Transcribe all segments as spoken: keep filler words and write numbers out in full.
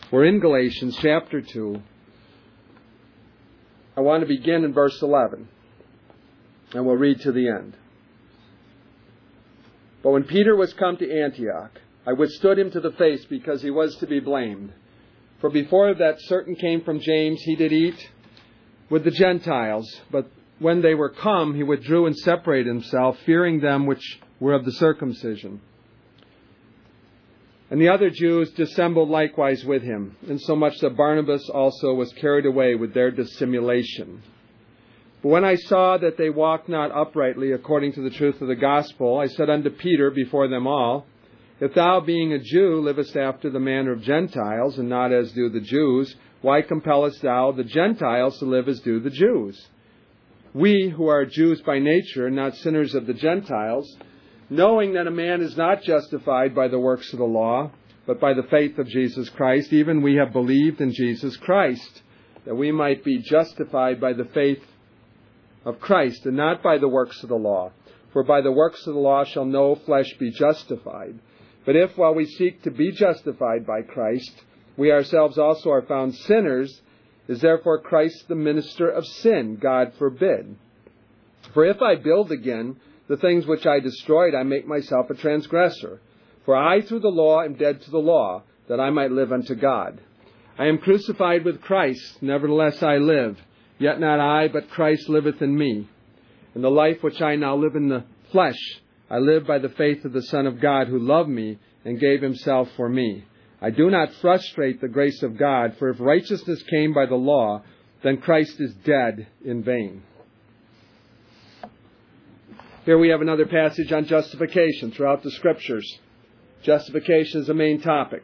We're in Galatians chapter two. I want to begin in verse eleven, and we'll read to the end. But when Peter was come to Antioch, I withstood him to the face, because he was to be blamed. For before that certain came from James, he did eat with the Gentiles. But when they were come, he withdrew and separated himself, fearing them which were of the circumcision. And the other Jews dissembled likewise with him, insomuch that Barnabas also was carried away with their dissimulation. But when I saw that they walked not uprightly according to the truth of the gospel, I said unto Peter before them all, If thou, being a Jew, livest after the manner of Gentiles, and not as do the Jews, why compellest thou the Gentiles to live as do the Jews? We, who are Jews by nature, not sinners of the Gentiles, knowing that a man is not justified by the works of the law, but by the faith of Jesus Christ, even we have believed in Jesus Christ, that we might be justified by the faith of Christ, and not by the works of the law. For by the works of the law shall no flesh be justified. But if, while we seek to be justified by Christ, we ourselves also are found sinners, is therefore Christ the minister of sin? God forbid. For if I build again the things which I destroyed, I make myself a transgressor. For I through the law am dead to the law, that I might live unto God. I am crucified with Christ, nevertheless I live. Yet not I, but Christ liveth in me. And the life which I now live in the flesh, I live by the faith of the Son of God, who loved me and gave himself for me. I do not frustrate the grace of God, for if righteousness came by the law, then Christ is dead in vain. Here we have another passage on justification throughout the Scriptures. Justification is the main topic,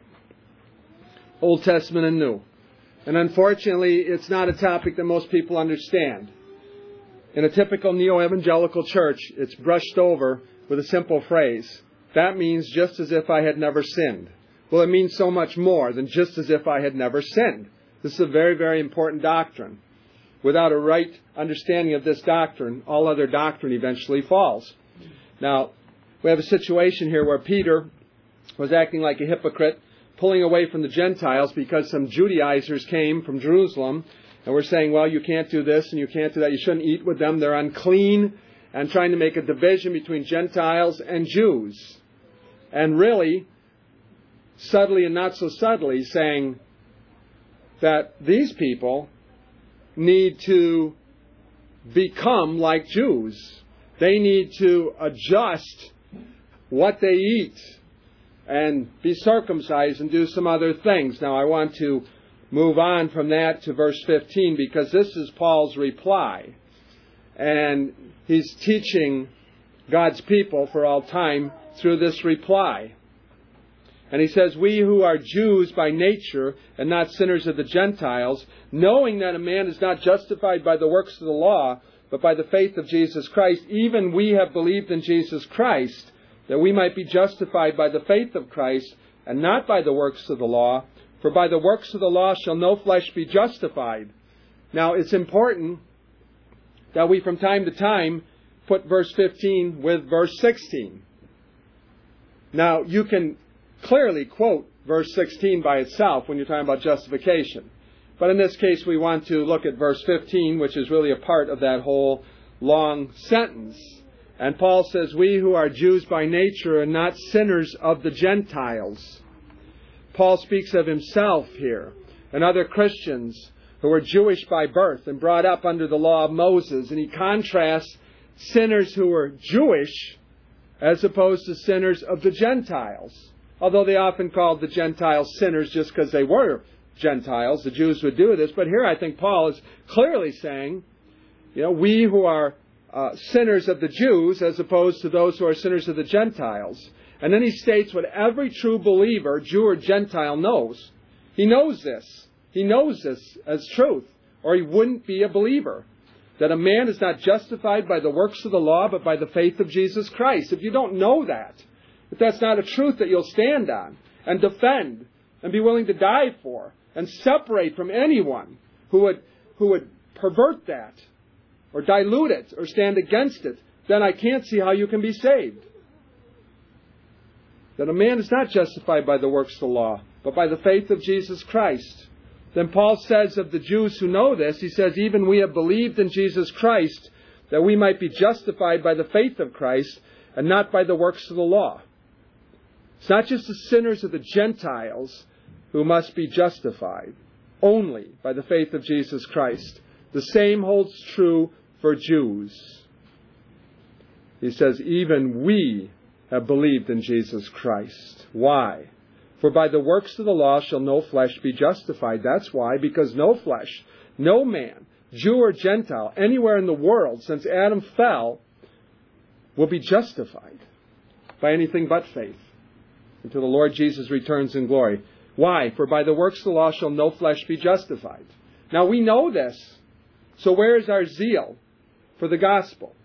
Old Testament and New. And unfortunately, it's not a topic that most people understand. In a typical neo-evangelical church, it's brushed over with a simple phrase. That means just as if I had never sinned. Well, it means so much more than just as if I had never sinned. This is a very, very important doctrine. Without a right understanding of this doctrine, all other doctrine eventually falls. Now, we have a situation here where Peter was acting like a hypocrite, pulling away from the Gentiles because some Judaizers came from Jerusalem and were saying, well, you can't do this and you can't do that. You shouldn't eat with them. They're unclean, and trying to make a division between Gentiles and Jews. And really, subtly and not so subtly, saying that these people need to become like Jews. They need to adjust what they eat and be circumcised and do some other things. Now, I want to move on from that to verse fifteen, because this is Paul's reply. And he's teaching God's people for all time through this reply. And he says, we who are Jews by nature and not sinners of the Gentiles, knowing that a man is not justified by the works of the law, but by the faith of Jesus Christ, even we have believed in Jesus Christ, that we might be justified by the faith of Christ, and not by the works of the law. For by the works of the law shall no flesh be justified. Now, it's important that we from time to time put verse fifteen with verse sixteen. Now, you can clearly quote verse sixteen by itself when you're talking about justification. But in this case, we want to look at verse fifteen, which is really a part of that whole long sentence. And Paul says, we who are Jews by nature are not sinners of the Gentiles. Paul speaks of himself here and other Christians who were Jewish by birth and brought up under the law of Moses. And he contrasts sinners who were Jewish as opposed to sinners of the Gentiles. Although they often called the Gentiles sinners just because they were Gentiles. The Jews would do this. But here I think Paul is clearly saying, you know, we who are uh, sinners of the Jews as opposed to those who are sinners of the Gentiles. And then he states what every true believer, Jew or Gentile, knows. He knows this. He knows this as truth, or he wouldn't be a believer. That a man is not justified by the works of the law, but by the faith of Jesus Christ. If you don't know that, if that's not a truth that you'll stand on and defend and be willing to die for and separate from anyone who would who would pervert that or dilute it or stand against it, then I can't see how you can be saved. That a man is not justified by the works of the law, but by the faith of Jesus Christ. Then Paul says of the Jews who know this, he says, even we have believed in Jesus Christ, that we might be justified by the faith of Christ, and not by the works of the law. It's not just the sinners of the Gentiles who must be justified, only by the faith of Jesus Christ. The same holds true for Jews. He says, even we have believed in Jesus Christ. Why? For by the works of the law shall no flesh be justified. That's why, because no flesh, no man, Jew or Gentile, anywhere in the world since Adam fell, will be justified by anything but faith until the Lord Jesus returns in glory. Why? For by the works of the law shall no flesh be justified. Now we know this, so where is our zeal for the gospel?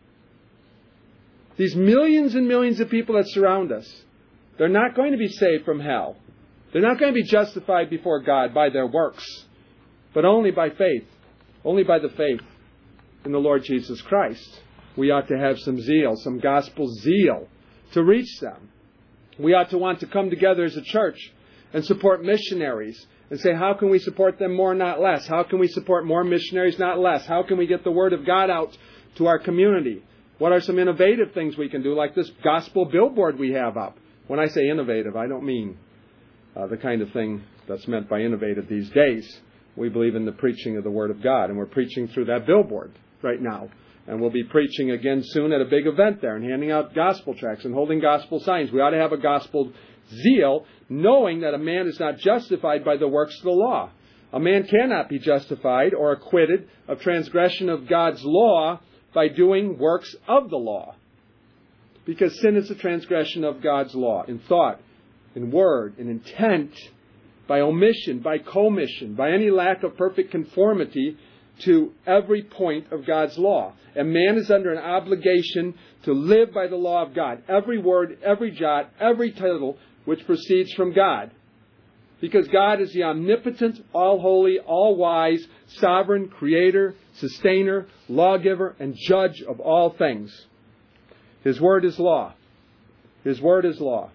These millions and millions of people that surround us, they're not going to be saved from hell. They're not going to be justified before God by their works, but only by faith, only by the faith in the Lord Jesus Christ. We ought to have some zeal, some gospel zeal to reach them. We ought to want to come together as a church and support missionaries and say, how can we support them more, not less? How can we support more missionaries, not less? How can we get the Word of God out to our community? What are some innovative things we can do, like this gospel billboard we have up? When I say innovative, I don't mean uh, the kind of thing that's meant by innovative these days. We believe in the preaching of the Word of God, and we're preaching through that billboard right now. And we'll be preaching again soon at a big event there and handing out gospel tracts and holding gospel signs. We ought to have a gospel zeal, knowing that a man is not justified by the works of the law. A man cannot be justified or acquitted of transgression of God's law by doing works of the law. Because sin is a transgression of God's law in thought, in word, in intent, by omission, by commission, by any lack of perfect conformity to every point of God's law. And man is under an obligation to live by the law of God. Every word, every jot, every tittle which proceeds from God. Because God is the omnipotent, all-holy, all-wise, sovereign, creator, sustainer, lawgiver, and judge of all things. His word is law. His word is law.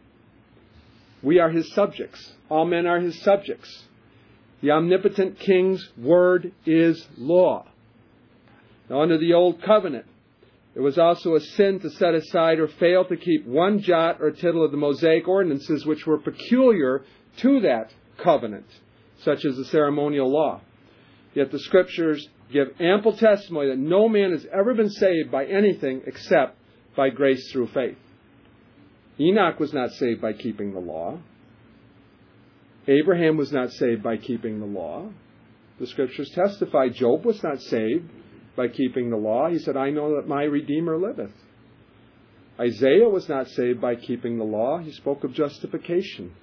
We are His subjects. All men are His subjects. The omnipotent King's word is law. Now, under the Old Covenant, it was also a sin to set aside or fail to keep one jot or tittle of the Mosaic ordinances which were peculiar to that covenant, such as the ceremonial law. Yet the Scriptures give ample testimony that no man has ever been saved by anything except by grace through faith. Enoch was not saved by keeping the law. Abraham was not saved by keeping the law. The Scriptures testify Job was not saved by keeping the law. He said, I know that my Redeemer liveth. Isaiah was not saved by keeping the law. He spoke of justification.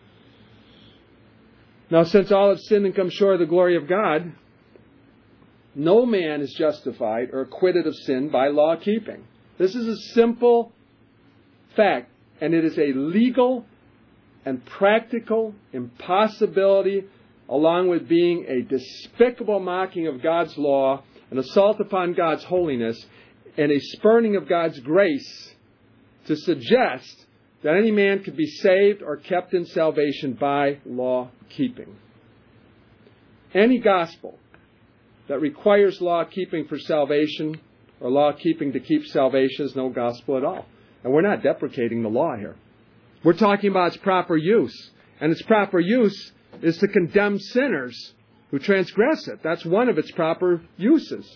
Now, since all have sinned and come short of the glory of God, no man is justified or acquitted of sin by law keeping. This is a simple fact, and it is a legal and practical impossibility, along with being a despicable mocking of God's law, an assault upon God's holiness, and a spurning of God's grace, to suggest that any man could be saved or kept in salvation by law keeping. Any gospel that requires law keeping for salvation or law keeping to keep salvation is no gospel at all. And we're not deprecating the law here. We're talking about its proper use. And its proper use is to condemn sinners who transgress it. That's one of its proper uses.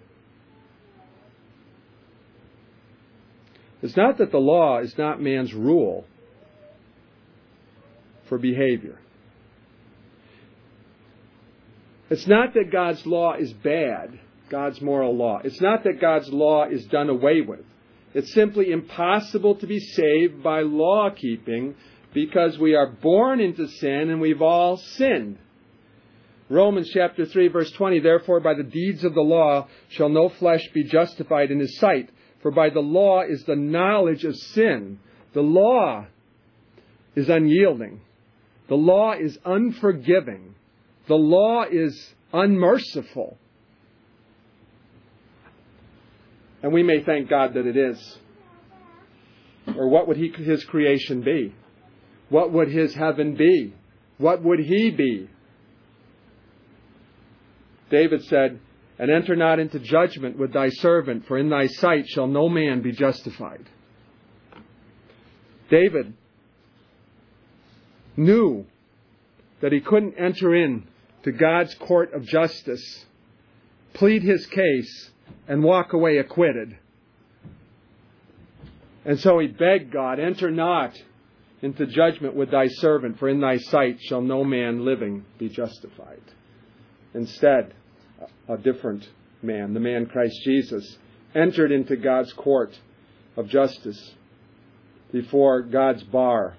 It's not that the law is not man's rule for behavior. It's not that God's law is bad, God's moral law. It's not that God's law is done away with. It's simply impossible to be saved by law keeping because we are born into sin and we've all sinned. Romans chapter three verse twenty, therefore by the deeds of the law shall no flesh be justified in His sight. For by the law is the knowledge of sin. The law is unyielding. The law is unforgiving. The law is unmerciful. And we may thank God that it is. Or what would he, His creation be? What would His heaven be what would he be? David said, "And enter not into judgment with thy servant, for in thy sight shall no man be justified." David knew that he couldn't enter in to God's court of justice, plead his case, and walk away acquitted. And so he begged God, "Enter not into judgment with thy servant, for in thy sight shall no man living be justified." Instead, a different man, the man Christ Jesus, entered into God's court of justice before God's bar.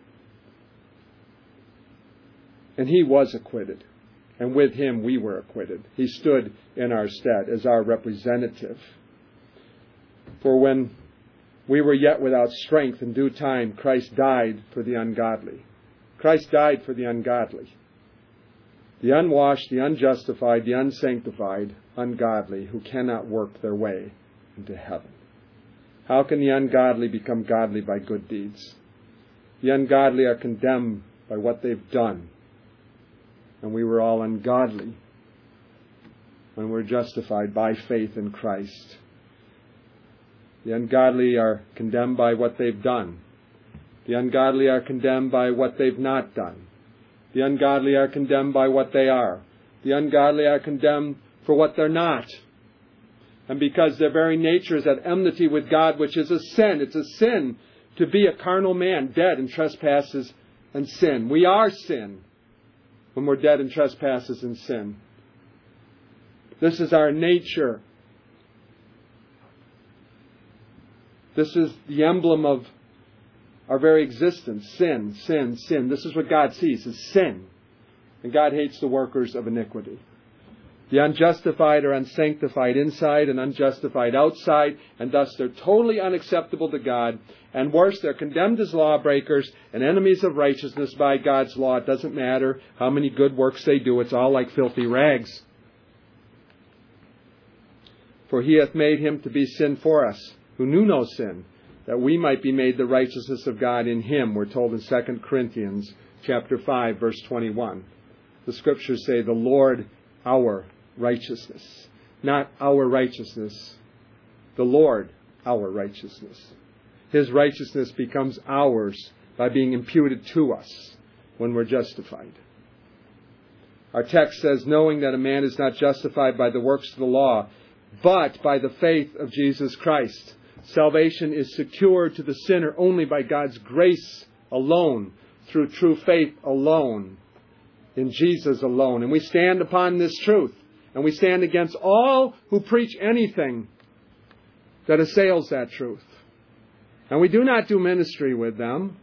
And he was acquitted. And with him we were acquitted. He stood in our stead as our representative. For when we were yet without strength, in due time Christ died for the ungodly. Christ died for the ungodly. The unwashed, the unjustified, the unsanctified, ungodly, who cannot work their way into heaven. How can the ungodly become godly by good deeds? The ungodly are condemned by what they've done. And we were all ungodly when we're justified by faith in Christ. The ungodly are condemned by what they've done. The ungodly are condemned by what they've not done. The ungodly are condemned by what they are. The ungodly are condemned for what they're not. And because their very nature is at enmity with God, which is a sin. It's a sin to be a carnal man, dead in trespasses and sin. We are sin when we're dead in trespasses and sin. This is our nature. This is the emblem of our very existence. Sin, sin, sin. This is what God sees, is sin. And God hates the workers of iniquity. The unjustified are unsanctified inside and unjustified outside, and thus they're totally unacceptable to God. And worse, they're condemned as lawbreakers and enemies of righteousness by God's law. It doesn't matter how many good works they do. It's all like filthy rags. For he hath made him to be sin for us, who knew no sin, that we might be made the righteousness of God in him. We're told in Second Corinthians chapter five, verse twenty-one. The Scriptures say, the Lord our righteousness. Not our righteousness. The Lord our righteousness. His righteousness becomes ours by being imputed to us when we're justified. Our text says, knowing that a man is not justified by the works of the law, but by the faith of Jesus Christ. Salvation is secured to the sinner only by God's grace alone, through true faith alone, in Jesus alone. And we stand upon this truth, and we stand against all who preach anything that assails that truth. And we do not do ministry with them.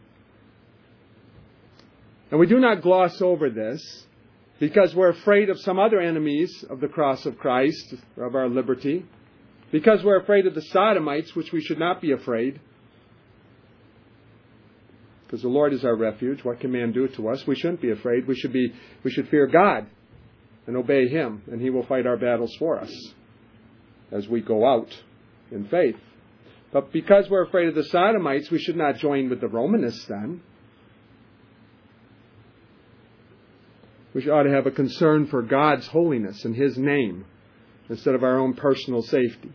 And we do not gloss over this, because we're afraid of some other enemies of the cross of Christ, of our liberty. Because we're afraid of the sodomites, which we should not be afraid. Because the Lord is our refuge. What can man do to us? We shouldn't be afraid. We should be, we should fear God and obey Him, and He will fight our battles for us as we go out in faith. But because we're afraid of the sodomites, we should not join with the Romanists then. We ought to have a concern for God's holiness and His name instead of our own personal safety.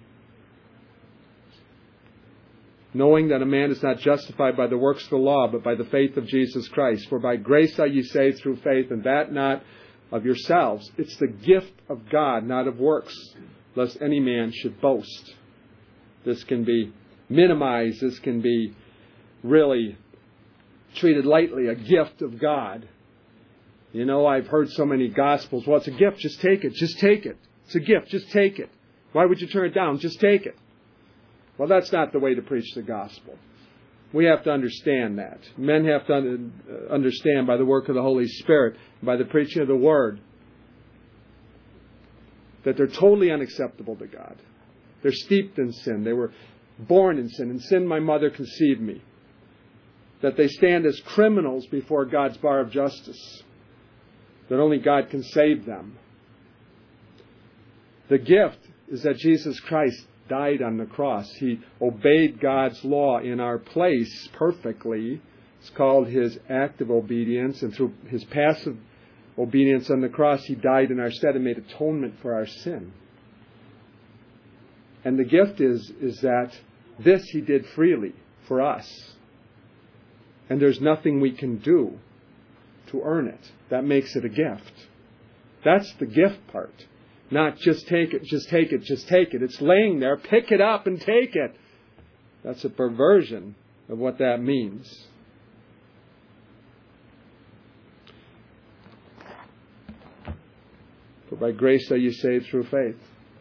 Knowing that a man is not justified by the works of the law, but by the faith of Jesus Christ. For by grace are ye saved through faith, and that not of yourselves. It's the gift of God, not of works, lest any man should boast. This can be minimized. This can be really treated lightly, a gift of God. You know, I've heard so many gospels. Well, it's a gift. Just take it. Just take it. It's a gift. Just take it. Why would you turn it down? Just take it. Well, that's not the way to preach the gospel. We have to understand that. Men have to understand by the work of the Holy Spirit, by the preaching of the Word, that they're totally unacceptable to God. They're steeped in sin. They were born in sin. In sin my mother conceived me. That they stand as criminals before God's bar of justice. That only God can save them. The gift is that Jesus Christ died on the cross. He obeyed God's law in our place perfectly It's called his active obedience, and through his passive obedience on the cross, he died in our stead and made atonement for our sin. And the gift is, is that this he did freely for us. And there's nothing we can do to earn it. That makes it a gift. That's the gift part. Not just take it, just take it, just take it. It's laying there. Pick it up and take it. That's a perversion of what that means. For by grace are you saved through faith.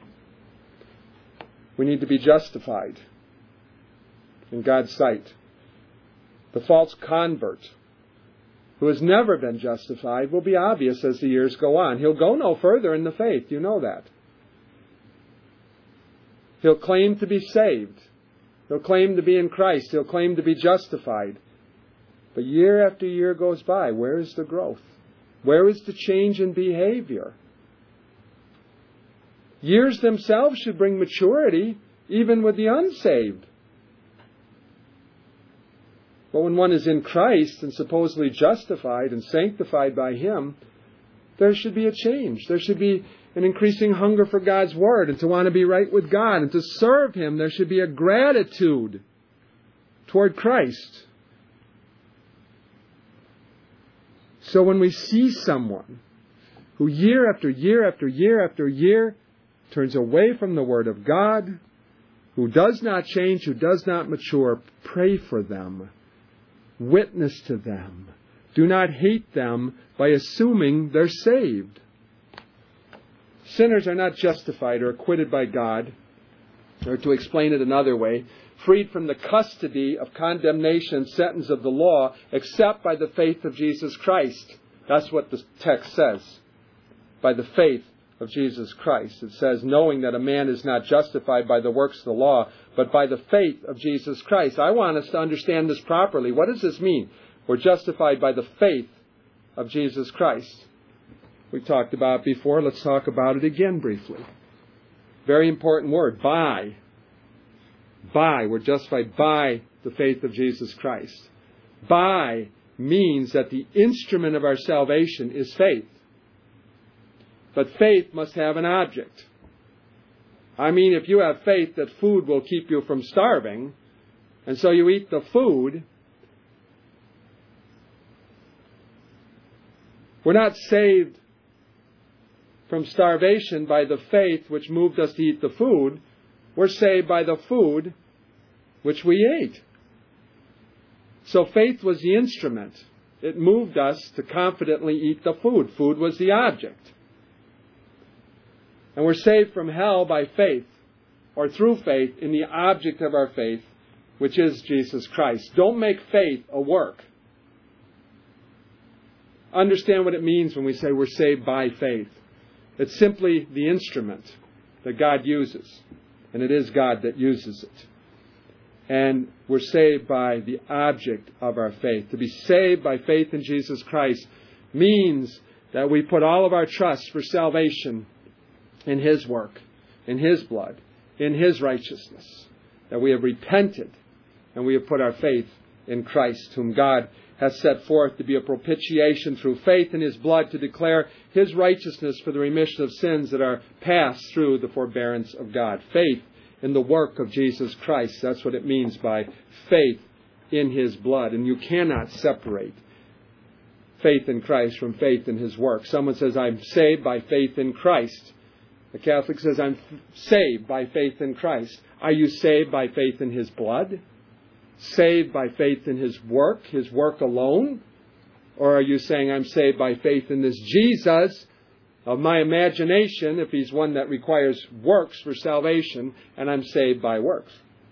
We need to be justified in God's sight. The false convert who has never been justified will be obvious as the years go on. He'll go no further in the faith. You know that. He'll claim to be saved. He'll claim to be in Christ. He'll claim to be justified. But year after year goes by. Where is the growth? Where is the change in behavior? Years themselves should bring maturity, even with the unsaved. But when one is in Christ and supposedly justified and sanctified by Him, there should be a change. There should be an increasing hunger for God's Word and to want to be right with God and to serve Him. There should be a gratitude toward Christ. So when we see someone who year after year after year after year turns away from the Word of God, who does not change, who does not mature, pray for them. Witness to them. Do not hate them by assuming they're saved. Sinners are not justified or acquitted by God, or to explain it another way, freed from the custody of condemnation and sentence of the law, except by the faith of Jesus Christ. That's what the text says. By the faith of Jesus Christ. It says, knowing that a man is not justified by the works of the law, but by the faith of Jesus Christ. I want us to understand this properly. What does this mean? We're justified by the faith of Jesus Christ. We talked about it before. Let's talk about it again briefly. Very important word, by. By. We're justified by the faith of Jesus Christ. By means that the instrument of our salvation is faith. But faith must have an object. I mean, if you have faith that food will keep you from starving, and so you eat the food, we're not saved from starvation by the faith which moved us to eat the food. We're saved by the food which we ate. So faith was the instrument. It moved us to confidently eat the food. Food was the object. And we're saved from hell by faith, or through faith in the object of our faith, which is Jesus Christ. Don't make faith a work. Understand what it means when we say we're saved by faith. It's simply the instrument that God uses, and it is God that uses it. And we're saved by the object of our faith. To be saved by faith in Jesus Christ means that we put all of our trust for salvation in His work, in His blood, in His righteousness. That we have repented and we have put our faith in Christ, whom God has set forth to be a propitiation through faith in His blood to declare His righteousness for the remission of sins that are passed through the forbearance of God. Faith in the work of Jesus Christ. That's what it means by faith in His blood. And you cannot separate faith in Christ from faith in His work. Someone says, I'm saved by faith in Christ. The Catholic says, I'm saved by faith in Christ. Are you saved by faith in His blood? Saved by faith in His work, His work alone? Or are you saying, I'm saved by faith in this Jesus of my imagination, if He's one that requires works for salvation, and I'm saved by works?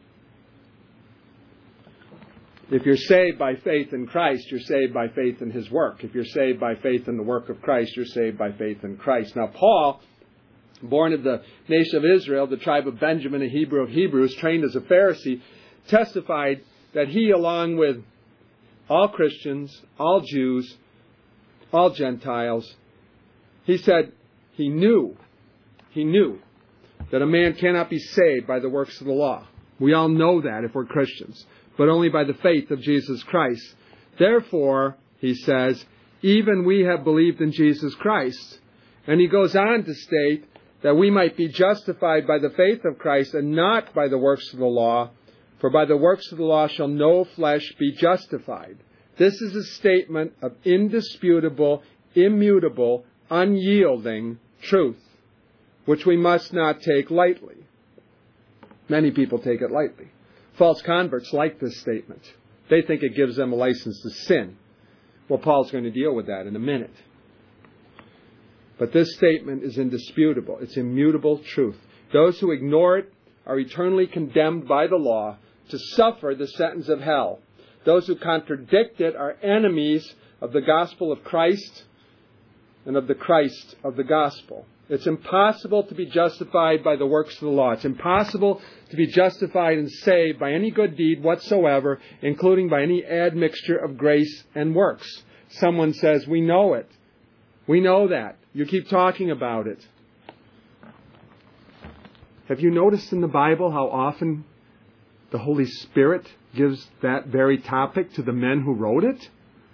If you're saved by faith in Christ, you're saved by faith in His work. If you're saved by faith in the work of Christ, you're saved by faith in Christ. Now, Paul, born of the nation of Israel, the tribe of Benjamin, a Hebrew of Hebrews, trained as a Pharisee, testified that he, along with all Christians, all Jews, all Gentiles, he said he knew, he knew that a man cannot be saved by the works of the law. We all know that if we're Christians, but only by the faith of Jesus Christ. Therefore, he says, even we have believed in Jesus Christ. And he goes on to state that we might be justified by the faith of Christ and not by the works of the law, for by the works of the law shall no flesh be justified. This is a statement of indisputable, immutable, unyielding truth, which we must not take lightly. Many people take it lightly. False converts like this statement. They think it gives them a license to sin. Well, Paul's going to deal with that in a minute. But this statement is indisputable. It's immutable truth. Those who ignore it are eternally condemned by the law to suffer the sentence of hell. Those who contradict it are enemies of the gospel of Christ and of the Christ of the gospel. It's impossible to be justified by the works of the law. It's impossible to be justified and saved by any good deed whatsoever, including by any admixture of grace and works. Someone says, we know it. We know that. You keep talking about it. Have you noticed in the Bible how often the Holy Spirit gives that very topic to the men who wrote it?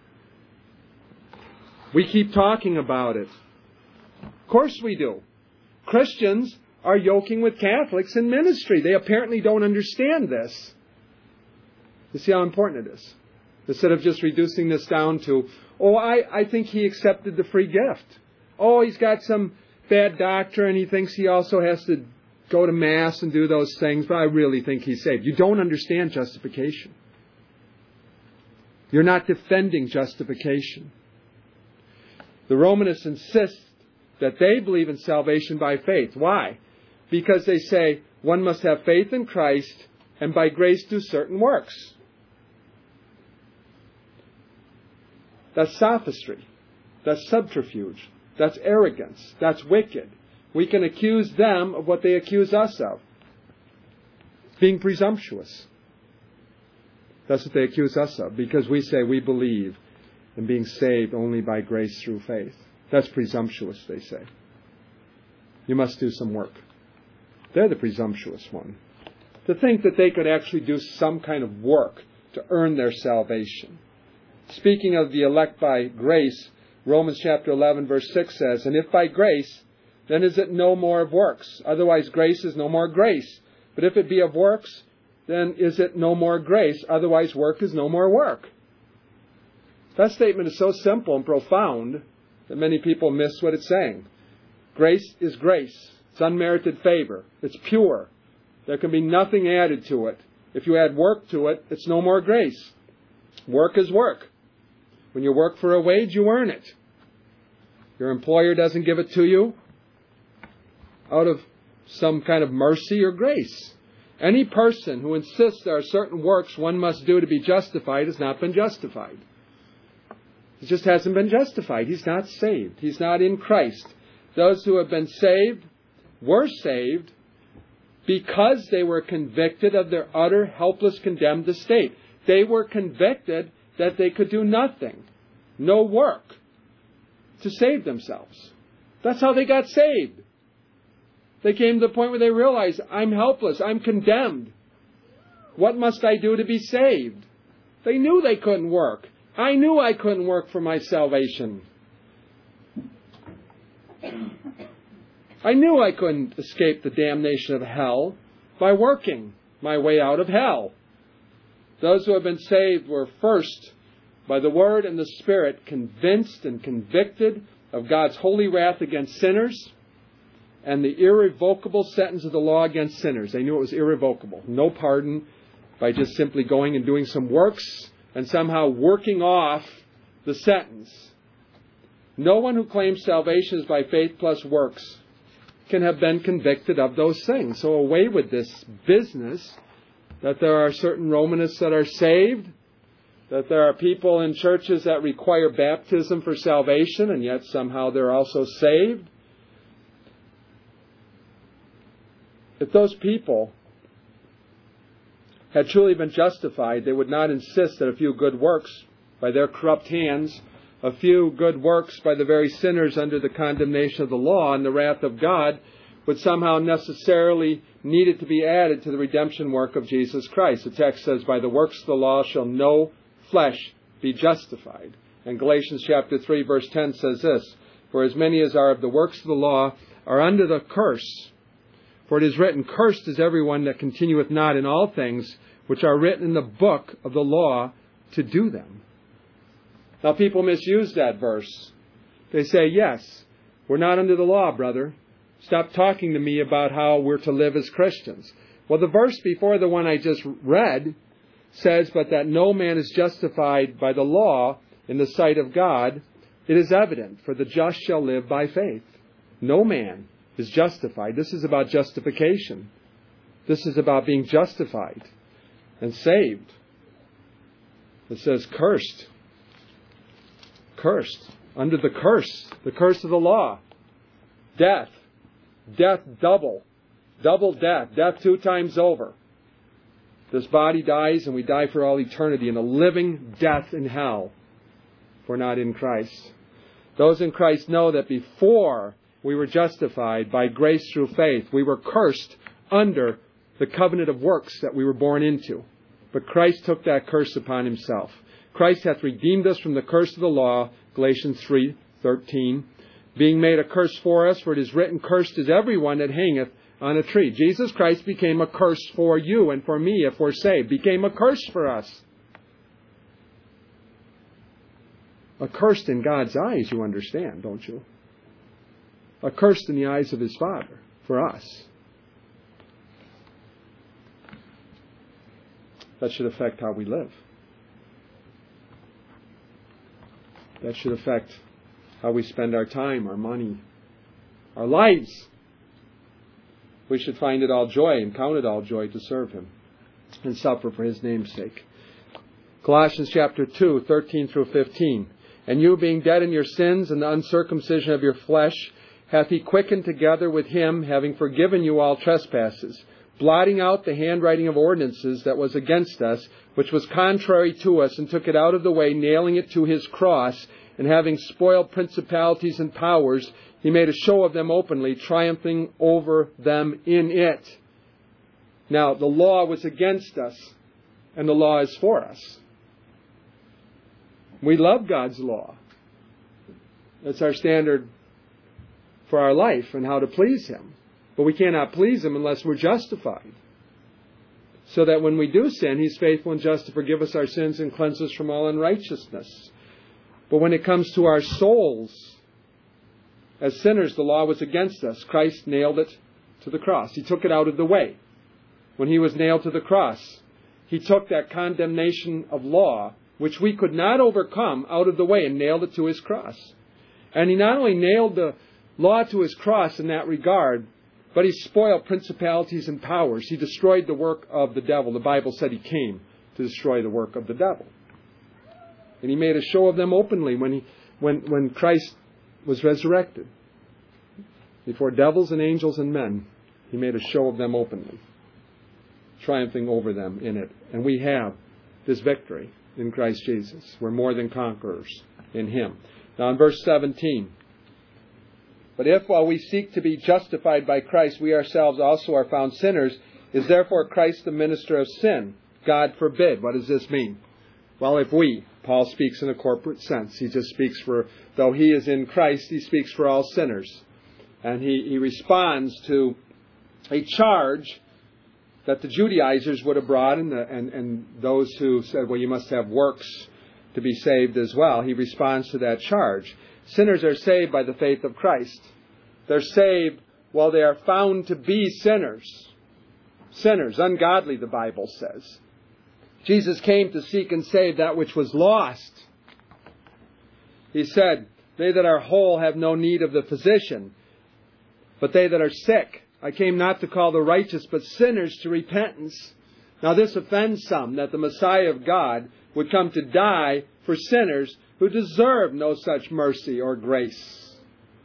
We keep talking about it. Of course we do. Christians are yoking with Catholics in ministry. They apparently don't understand this. You see how important it is? Instead of just reducing this down to, oh, I, I think he accepted the free gift. Oh, he's got some bad doctrine. He thinks he also has to go to Mass and do those things, but I really think he's saved. You don't understand justification. You're not defending justification. The Romanists insist that they believe in salvation by faith. Why? Because they say one must have faith in Christ and by grace do certain works. That's sophistry. That's subterfuge. That's arrogance. That's wicked. We can accuse them of what they accuse us of. Being presumptuous. That's what they accuse us of, because we say we believe in being saved only by grace through faith. That's presumptuous, they say. You must do some work. They're the presumptuous one. To think that they could actually do some kind of work to earn their salvation. Speaking of the elect by grace, Romans chapter eleven verse six says, and if by grace, then is it no more of works. Otherwise grace is no more grace. But if it be of works, then is it no more grace. Otherwise work is no more work. That statement is so simple and profound that many people miss what it's saying. Grace is grace. It's unmerited favor. It's pure. There can be nothing added to it. If you add work to it, it's no more grace. Work is work. When you work for a wage, you earn it. Your employer doesn't give it to you out of some kind of mercy or grace. Any person who insists there are certain works one must do to be justified has not been justified. He just hasn't been justified. He's not saved. He's not in Christ. Those who have been saved were saved because they were convicted of their utter, helpless, condemned estate. They were convicted that they could do nothing, no work, to save themselves. That's how they got saved. They came to the point where they realized, I'm helpless, I'm condemned. What must I do to be saved? They knew they couldn't work. I knew I couldn't work for my salvation. I knew I couldn't escape the damnation of hell by working my way out of hell. Those who have been saved were first, by the Word and the Spirit, convinced and convicted of God's holy wrath against sinners and the irrevocable sentence of the law against sinners. They knew it was irrevocable. No pardon by just simply going and doing some works and somehow working off the sentence. No one who claims salvation is by faith plus works can have been convicted of those things. So away with this business that there are certain Romanists that are saved, that there are people in churches that require baptism for salvation, and yet somehow they're also saved. If those people had truly been justified, they would not insist that a few good works by their corrupt hands, a few good works by the very sinners under the condemnation of the law and the wrath of God, would somehow necessarily needed to be added to the redemption work of Jesus Christ. The text says, by the works of the law shall no flesh be justified. And Galatians chapter three, verse ten says this, "For as many as are of the works of the law are under the curse. For it is written, Cursed is everyone that continueth not in all things which are written in the book of the law to do them." Now people misuse that verse. They say, yes, we're not under the law, brother. Stop talking to me about how we're to live as Christians. Well, the verse before the one I just read says, "But that no man is justified by the law in the sight of God, it is evident, for the just shall live by faith." No man is justified. This is about justification. This is about being justified and saved. It says cursed. Cursed. Under the curse. The curse of the law. Death. Death double. Double death. Death two times over. This body dies and we die for all eternity in a living death in hell if we're not in Christ. Those in Christ know that before we were justified by grace through faith, we were cursed under the covenant of works that we were born into. But Christ took that curse upon himself. Christ hath redeemed us from the curse of the law, Galatians three thirteen, being made a curse for us, for it is written, Cursed is everyone that hangeth on a tree. Jesus Christ became a curse for you and for me if we're saved. Became a curse for us. Accursed in God's eyes, you understand, don't you? Accursed in the eyes of his Father for us. That should affect how we live. That should affect how we spend our time, our money, our lives. We should find it all joy and count it all joy to serve him and suffer for his name's sake. Colossians chapter two, thirteen through fifteen. "And you being dead in your sins and the uncircumcision of your flesh, hath he quickened together with him, having forgiven you all trespasses, blotting out the handwriting of ordinances that was against us, which was contrary to us, and took it out of the way, nailing it to his cross, and having spoiled principalities and powers, he made a show of them openly, triumphing over them in it." Now, the law was against us, and the law is for us. We love God's law. That's our standard for our life and how to please him. But we cannot please him unless we're justified. So that when we do sin, he's faithful and just to forgive us our sins and cleanse us from all unrighteousness. But when it comes to our souls, as sinners, the law was against us. Christ nailed it to the cross. He took it out of the way. When he was nailed to the cross, he took that condemnation of law, which we could not overcome, out of the way and nailed it to his cross. And he not only nailed the law to his cross in that regard, but he spoiled principalities and powers. He destroyed the work of the devil. The Bible said he came to destroy the work of the devil. And he made a show of them openly when he, when, when Christ was resurrected. Before devils and angels and men, he made a show of them openly, triumphing over them in it. And we have this victory in Christ Jesus. We're more than conquerors in him. Now in verse seventeen, "But if while we seek to be justified by Christ, we ourselves also are found sinners, is therefore Christ the minister of sin? God forbid." What does this mean? Well, if we, Paul speaks in a corporate sense. He just speaks for, though he is in Christ, he speaks for all sinners. And he, he responds to a charge that the Judaizers would have brought, and, the, and, and those who said, well, you must have works to be saved as well. He responds to that charge. Sinners are saved by the faith of Christ. They're saved while they are found to be sinners. Sinners, ungodly, the Bible says. Jesus came to seek and save that which was lost. He said, "They that are whole have no need of the physician, but they that are sick. I came not to call the righteous, but sinners to repentance." Now this offends some, that the Messiah of God would come to die for sinners who deserve no such mercy or grace.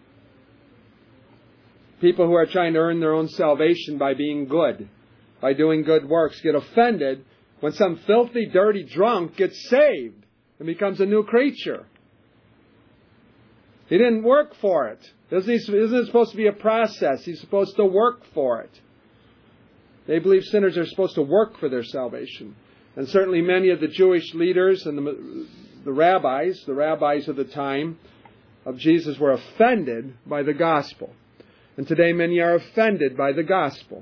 People who are trying to earn their own salvation by being good, by doing good works, get offended when some filthy, dirty drunk gets saved and becomes a new creature. He didn't work for it. Isn't, he, isn't it supposed to be a process? He's supposed to work for it. They believe sinners are supposed to work for their salvation. And certainly many of the Jewish leaders and the, the rabbis, the rabbis of the time of Jesus, were offended by the gospel. And today many are offended by the gospel.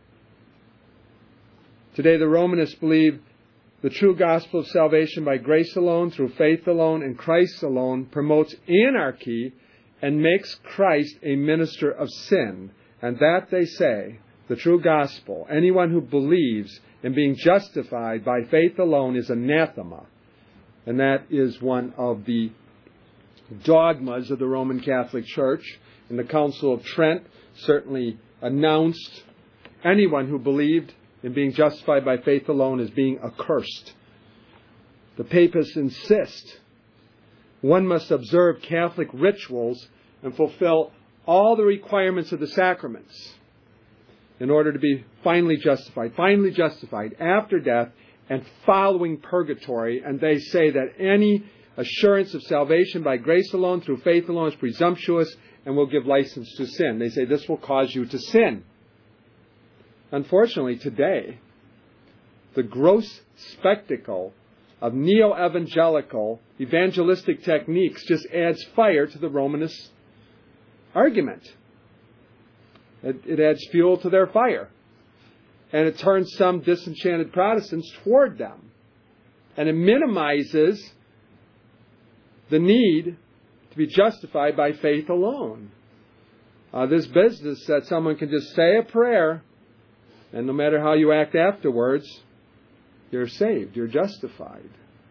Today the Romanists believe the true gospel of salvation by grace alone, through faith alone, and Christ alone promotes anarchy and makes Christ a minister of sin. And that, they say, the true gospel, anyone who believes in being justified by faith alone is anathema. And that is one of the dogmas of the Roman Catholic Church. And the Council of Trent certainly announced anyone who believed in being justified by faith alone as being accursed. The Papists insist one must observe Catholic rituals and fulfill all the requirements of the sacraments in order to be finally justified, finally justified after death and following purgatory. And they say that any assurance of salvation by grace alone, through faith alone, is presumptuous and will give license to sin. They say this will cause you to sin. Unfortunately, today, the gross spectacle of neo-evangelical evangelistic techniques just adds fire to the Romanist argument. It, it adds fuel to their fire. And it turns some disenchanted Protestants toward them. And it minimizes the need to be justified by faith alone. Uh, this business that someone can just say a prayer, and no matter how you act afterwards, you're saved, you're justified.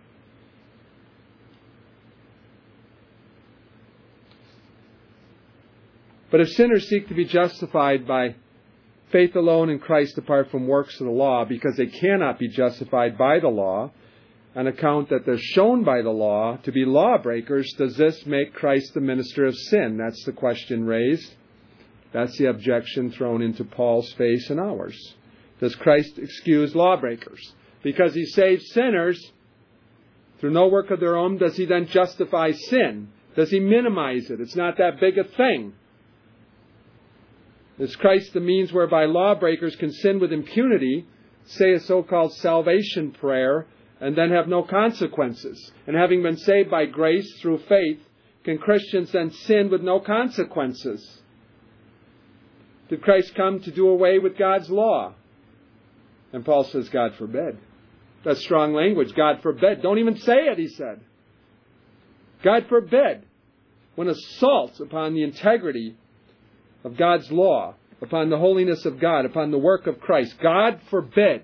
But if sinners seek to be justified by faith alone in Christ apart from works of the law, because they cannot be justified by the law, on account that they're shown by the law to be lawbreakers, does this make Christ the minister of sin? That's the question raised. That's the objection thrown into Paul's face and ours. Does Christ excuse lawbreakers? Because he saves sinners through no work of their own, does he then justify sin? Does he minimize it? It's not that big a thing. Is Christ the means whereby lawbreakers can sin with impunity, say a so-called salvation prayer, and then have no consequences? And having been saved by grace through faith, can Christians then sin with no consequences? Did Christ come to do away with God's law? And Paul says, God forbid. That's strong language. God forbid. Don't even say it, he said. God forbid. When assaults upon the integrity of God's law, upon the holiness of God, upon the work of Christ. God forbid.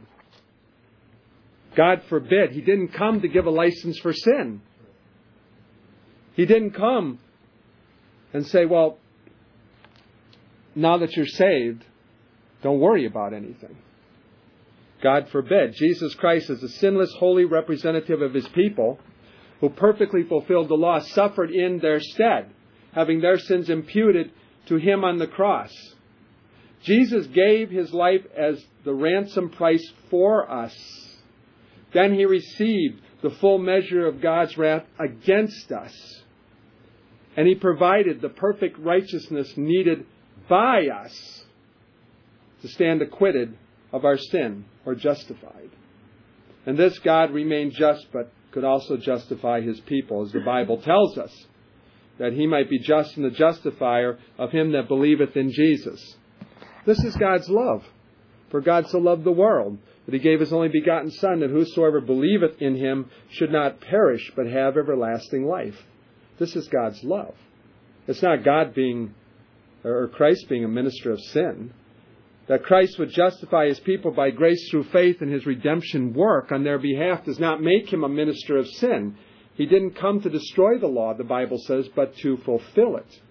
God forbid. He didn't come to give a license for sin. He didn't come and say, well, now that you're saved, don't worry about anything. God forbid. Jesus Christ, as a sinless, holy representative of his people, who perfectly fulfilled the law, suffered in their stead, having their sins imputed to him on the cross. Jesus gave his life as the ransom price for us. Then he received the full measure of God's wrath against us. And he provided the perfect righteousness needed by us to stand acquitted of our sin or justified. And this God remained just, but could also justify his people, as the Bible tells us, that he might be just and the justifier of him that believeth in Jesus. This is God's love. For God so loved the world, that he gave his only begotten Son, that whosoever believeth in him should not perish, but have everlasting life. This is God's love. It's not God being, or Christ being a minister of sin. That Christ would justify his people by grace through faith in his redemption work on their behalf does not make him a minister of sin. He didn't come to destroy the law, the Bible says, but to fulfill it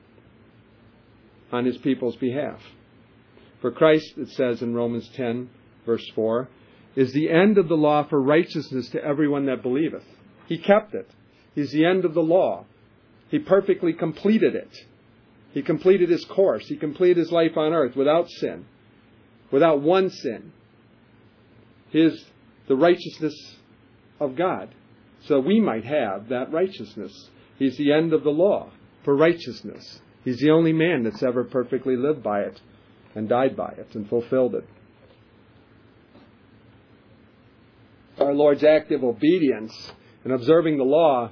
on his people's behalf. For Christ, it says in Romans ten, verse four, is the end of the law for righteousness to everyone that believeth. He kept it. He's the end of the law. He perfectly completed it. He completed his course. He completed his life on earth without sin, without one sin. He is the righteousness of God, so we might have that righteousness. He's the end of the law for righteousness. He's the only man that's ever perfectly lived by it and died by it and fulfilled it. Our Lord's active obedience and observing the law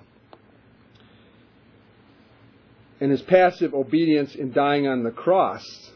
and his passive obedience in dying on the cross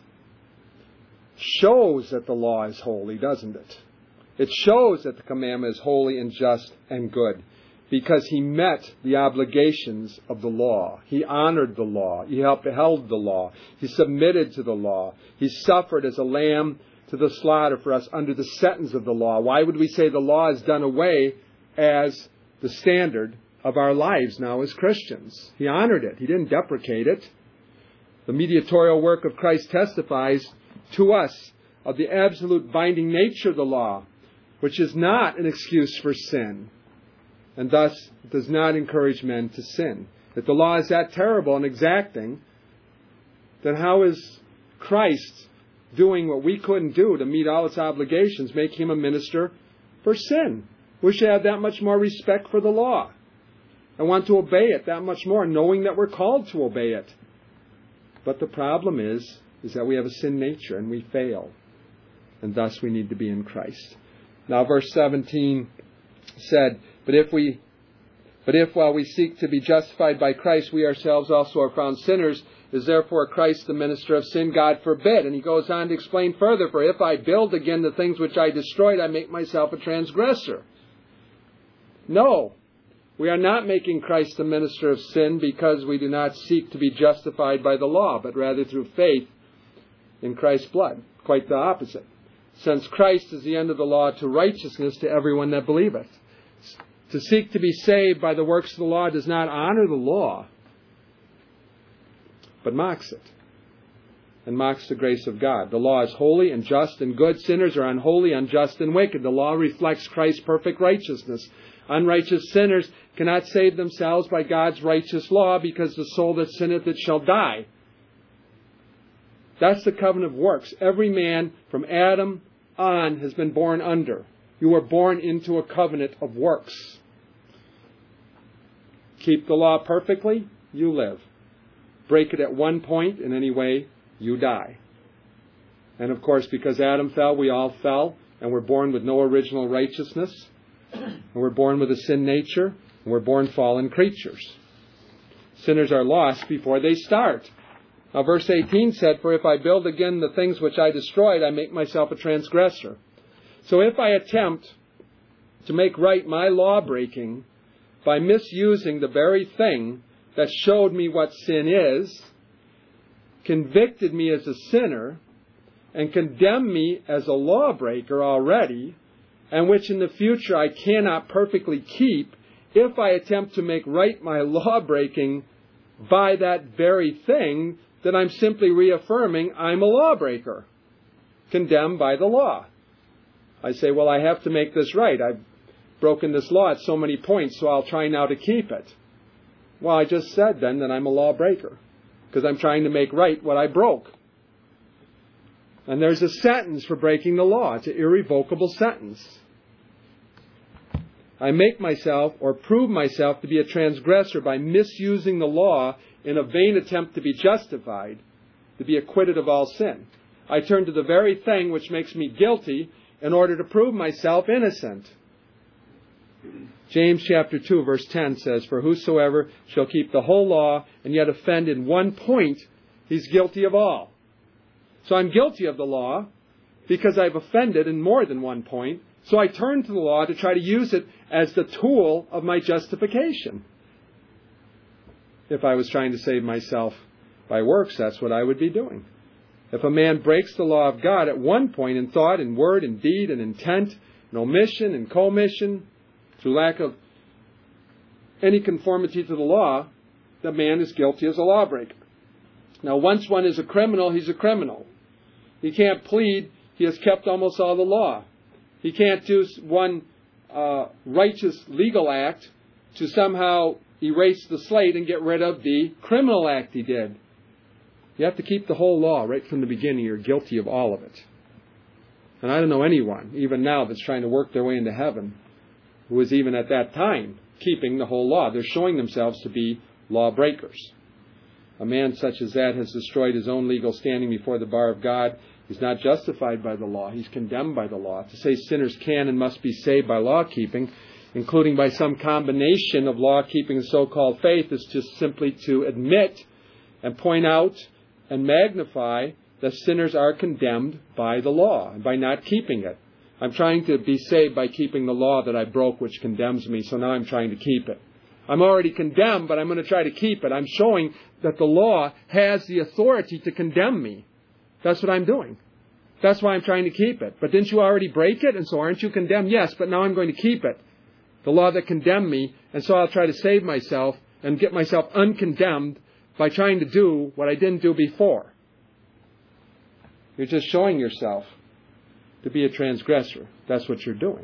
shows that the law is holy, doesn't it? It shows that the commandment is holy and just and good, because he met the obligations of the law. He honored the law. He upheld the law. He submitted to the law. He suffered as a lamb to the slaughter for us under the sentence of the law. Why would we say the law is done away as the standard of our lives now as Christians? He honored it. He didn't deprecate it. The mediatorial work of Christ testifies to us of the absolute binding nature of the law, which is not an excuse for sin, and thus does not encourage men to sin. If the law is that terrible and exacting, then how is Christ doing what we couldn't do to meet all its obligations, make him a minister for sin? We should have that much more respect for the law and want to obey it that much more, knowing that we're called to obey it. But the problem is, is that we have a sin nature and we fail, and thus we need to be in Christ. Now, verse seventeen said, But if we, but if while we seek to be justified by Christ, we ourselves also are found sinners, is therefore Christ the minister of sin? God forbid. And he goes on to explain further, For if I build again the things which I destroyed, I make myself a transgressor. No, we are not making Christ the minister of sin because we do not seek to be justified by the law, but rather through faith in Christ's blood. Quite the opposite. Since Christ is the end of the law to righteousness to everyone that believeth. To seek to be saved by the works of the law does not honor the law, but mocks it, and mocks the grace of God. The law is holy and just and good. Sinners are unholy, unjust, and wicked. The law reflects Christ's perfect righteousness. Unrighteous sinners cannot save themselves by God's righteous law, because the soul that sinneth it shall die. That's the covenant of works. Every man from Adam on has been born under. You were born into a covenant of works. Keep the law perfectly, you live. Break it at one point in any way, you die. And of course, because Adam fell, we all fell, and we're born with no original righteousness, and we're born with a sin nature, and we're born fallen creatures. Sinners are lost before they start. Now, verse eighteen said, For if I build again the things which I destroyed, I make myself a transgressor. So if I attempt to make right my law-breaking by misusing the very thing that showed me what sin is, convicted me as a sinner, and condemned me as a lawbreaker already, and which in the future I cannot perfectly keep, if I attempt to make right my law-breaking by that very thing, then I'm simply reaffirming I'm a lawbreaker, condemned by the law. I say, well, I have to make this right. I've broken this law at so many points, so I'll try now to keep it. Well, I just said then that I'm a lawbreaker, because I'm trying to make right what I broke. And there's a sentence for breaking the law. It's an irrevocable sentence. I make myself or prove myself to be a transgressor by misusing the law in a vain attempt to be justified, to be acquitted of all sin. I turn to the very thing which makes me guilty in order to prove myself innocent. James chapter two verse ten says, For whosoever shall keep the whole law and yet offend in one point, he's guilty of all. So I'm guilty of the law because I've offended in more than one point. So I turn to the law to try to use it as the tool of my justification. If I was trying to save myself by works, that's what I would be doing. If a man breaks the law of God at one point in thought, in word, in deed, in intent, in omission, in commission, through lack of any conformity to the law, the man is guilty as a lawbreaker. Now, once one is a criminal, he's a criminal. He can't plead. He has kept almost all the law. He can't do one uh, righteous legal act to somehow erase the slate and get rid of the criminal act he did. You have to keep the whole law right from the beginning. You're guilty of all of it. And I don't know anyone, even now, that's trying to work their way into heaven, who was even at that time keeping the whole law. They're showing themselves to be lawbreakers. A man such as that has destroyed his own legal standing before the bar of God. He's not justified by the law. He's condemned by the law. To say sinners can and must be saved by law keeping including by some combination of law-keeping and so-called faith, is just simply to admit and point out and magnify that sinners are condemned by the law and by not keeping it. I'm trying to be saved by keeping the law that I broke, which condemns me, so now I'm trying to keep it. I'm already condemned, but I'm going to try to keep it. I'm showing that the law has the authority to condemn me. That's what I'm doing. That's why I'm trying to keep it. But didn't you already break it? And so aren't you condemned? Yes, but now I'm going to keep it. The law that condemned me, and so I'll try to save myself and get myself uncondemned by trying to do what I didn't do before. You're just showing yourself to be a transgressor. That's what you're doing.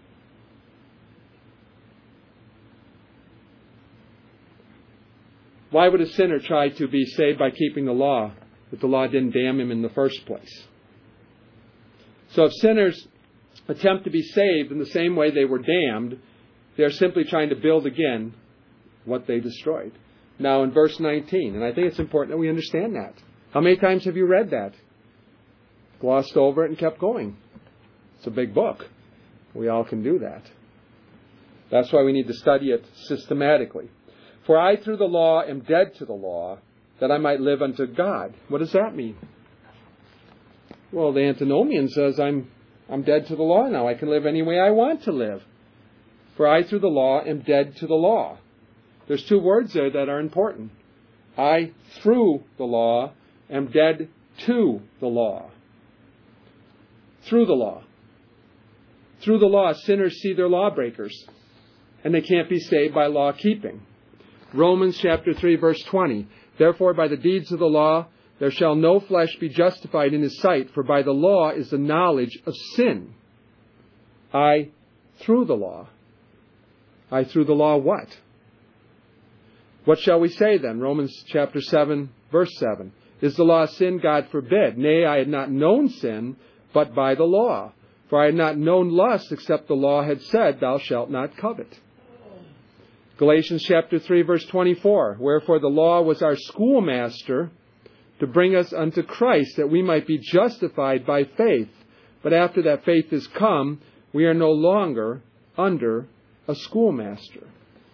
Why would a sinner try to be saved by keeping the law if the law didn't damn him in the first place? So if sinners attempt to be saved in the same way they were damned, they're simply trying to build again what they destroyed. Now in verse nineteen, and I think it's important that we understand that. How many times have you read that? Glossed over it and kept going. It's a big book. We all can do that. That's why we need to study it systematically. For I through the law am dead to the law, that I might live unto God. What does that mean? Well, the antinomian says I'm I'm dead to the law now. I can live any way I want to live. For I through the law am dead to the law. There's two words there that are important. I through the law am dead to the law. Through the law. Through the law, sinners see their lawbreakers, and they can't be saved by law keeping. Romans chapter three, verse twenty. Therefore, by the deeds of the law, there shall no flesh be justified in his sight, for by the law is the knowledge of sin. I through the law. I through the law what? What shall we say then? Romans chapter seven, verse seven. Is the law sin? God forbid. Nay, I had not known sin, but by the law. For I had not known lust, except the law had said, thou shalt not covet. Galatians chapter three, verse twenty-four. Wherefore the law was our schoolmaster to bring us unto Christ, that we might be justified by faith. But after that faith is come, we are no longer under a schoolmaster.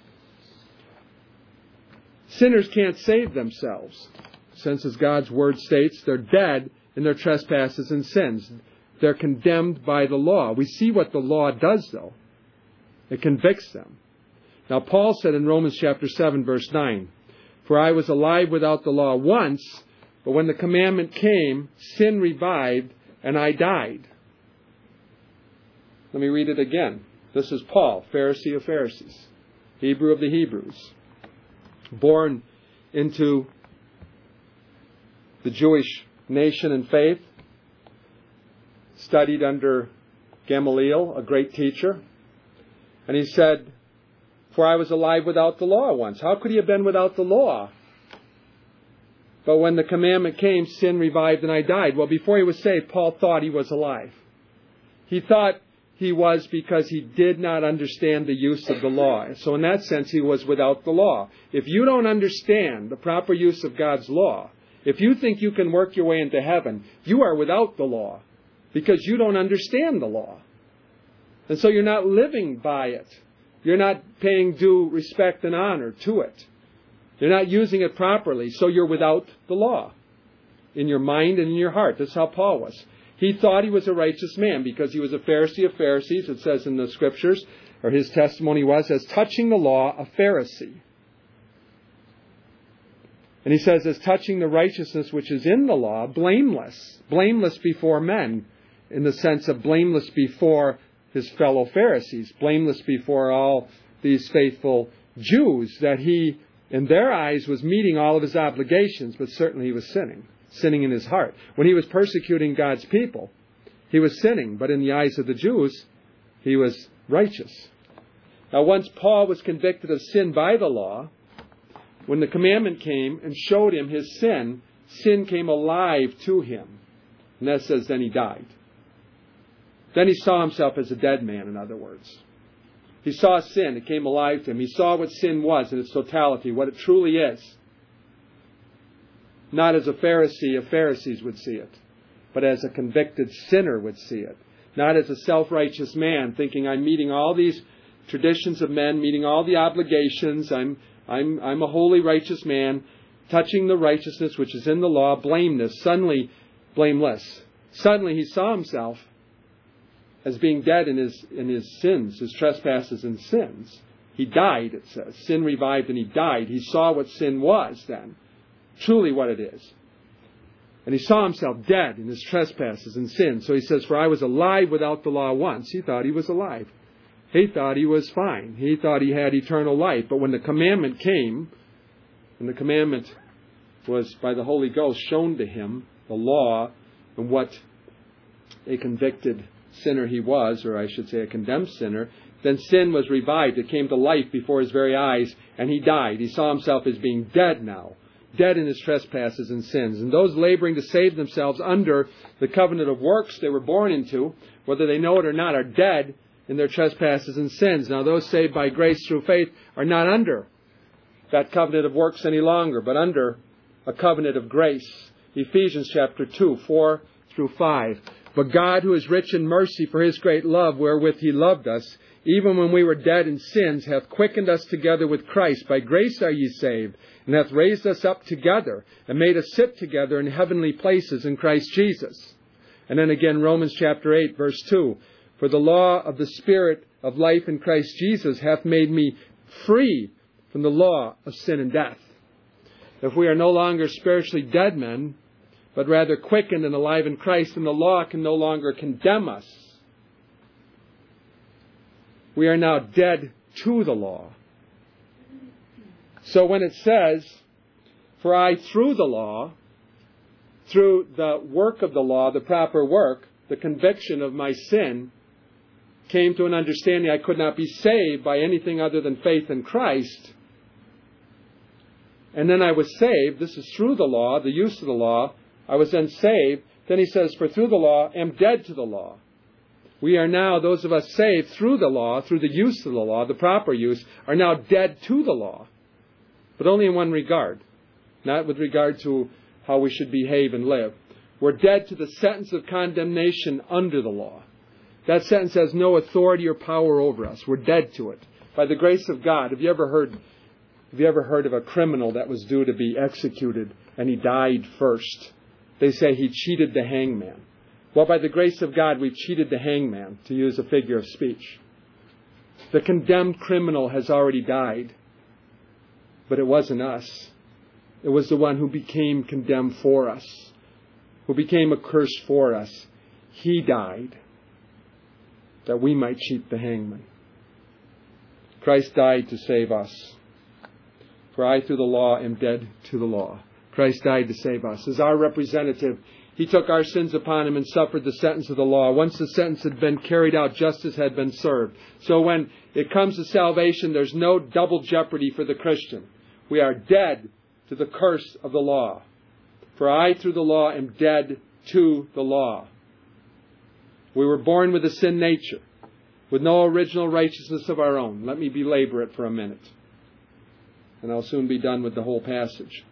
Sinners can't save themselves, since as God's word states, they're dead in their trespasses and sins. They're condemned by the law. We see what the law does, though. It convicts them. Now, Paul said in Romans chapter seven, verse nine, for I was alive without the law once, but when the commandment came, sin revived, and I died. Let me read it again. This is Paul, Pharisee of Pharisees, Hebrew of the Hebrews, born into the Jewish nation and faith, studied under Gamaliel, a great teacher. And he said, for I was alive without the law once. How could he have been without the law? But when the commandment came, sin revived and I died. Well, before he was saved, Paul thought he was alive. He thought he was because he did not understand the use of the law. So in that sense, he was without the law. If you don't understand the proper use of God's law, if you think you can work your way into heaven, you are without the law because you don't understand the law. And so you're not living by it. You're not paying due respect and honor to it. You're not using it properly, so you're without the law in your mind and in your heart. That's how Paul was. He thought he was a righteous man because he was a Pharisee of Pharisees. It says in the Scriptures, or his testimony was, as touching the law, a Pharisee. And he says, as touching the righteousness which is in the law, blameless. Blameless before men, in the sense of blameless before his fellow Pharisees. Blameless before all these faithful Jews, that he, in their eyes, was meeting all of his obligations, but certainly he was sinning. Sinning in his heart. When he was persecuting God's people, he was sinning, but in the eyes of the Jews, he was righteous. Now, once Paul was convicted of sin by the law, when the commandment came and showed him his sin, sin came alive to him. And that says, then he died. Then he saw himself as a dead man, in other words. He saw sin. It came alive to him. He saw what sin was in its totality, what it truly is. Not as a Pharisee of Pharisees would see it, but as a convicted sinner would see it. Not as a self-righteous man thinking, I'm meeting all these traditions of men, meeting all the obligations. I'm, I'm, I'm a holy, righteous man, touching the righteousness which is in the law, blameless, suddenly blameless. Suddenly he saw himself as being dead in his, in his sins, his trespasses and sins. He died, it says. Sin revived and he died. He saw what sin was then, truly what it is. And he saw himself dead in his trespasses and sins. So he says, for I was alive without the law once. He thought he was alive. He thought he was fine. He thought he had eternal life. But when the commandment came, and the commandment was by the Holy Ghost shown to him, the law, and what a convicted sinner he was, or I should say a condemned sinner, then sin was revived. It came to life before his very eyes, and he died. He saw himself as being dead now, dead in his trespasses and sins. And those laboring to save themselves under the covenant of works they were born into, whether they know it or not, are dead in their trespasses and sins. Now those saved by grace through faith are not under that covenant of works any longer, but under a covenant of grace. Ephesians chapter two, four through five. But God, who is rich in mercy for his great love wherewith he loved us, even when we were dead in sins, hath quickened us together with Christ. By grace are ye saved, and hath raised us up together, and made us sit together in heavenly places in Christ Jesus. And then again, Romans chapter eight, verse two. For the law of the Spirit of life in Christ Jesus hath made me free from the law of sin and death. If we are no longer spiritually dead men, but rather quickened and alive in Christ, then the law can no longer condemn us. We are now dead to the law. So when it says, for I through the law, through the work of the law, the proper work, the conviction of my sin, came to an understanding I could not be saved by anything other than faith in Christ. And then I was saved. This is through the law, the use of the law. I was then saved. Then he says, for through the law, am dead to the law. We are now, those of us saved through the law, through the use of the law, the proper use, are now dead to the law. But only in one regard. Not with regard to how we should behave and live. We're dead to the sentence of condemnation under the law. That sentence has no authority or power over us. We're dead to it. By the grace of God, have you ever heard, have you ever heard of a criminal that was due to be executed and he died first? They say he cheated the hangman. Well, by the grace of God, we've cheated the hangman, to use a figure of speech. The condemned criminal has already died. But it wasn't us. It was the one who became condemned for us, who became a curse for us. He died that we might cheat the hangman. Christ died to save us. For I through the law am dead to the law. Christ died to save us. As our representative, he took our sins upon him and suffered the sentence of the law. Once the sentence had been carried out, justice had been served. So when it comes to salvation, there's no double jeopardy for the Christian. We are dead to the curse of the law. For I through the law am dead to the law. We were born with a sin nature, with no original righteousness of our own. Let me belabor it for a minute, and I'll soon be done with the whole passage.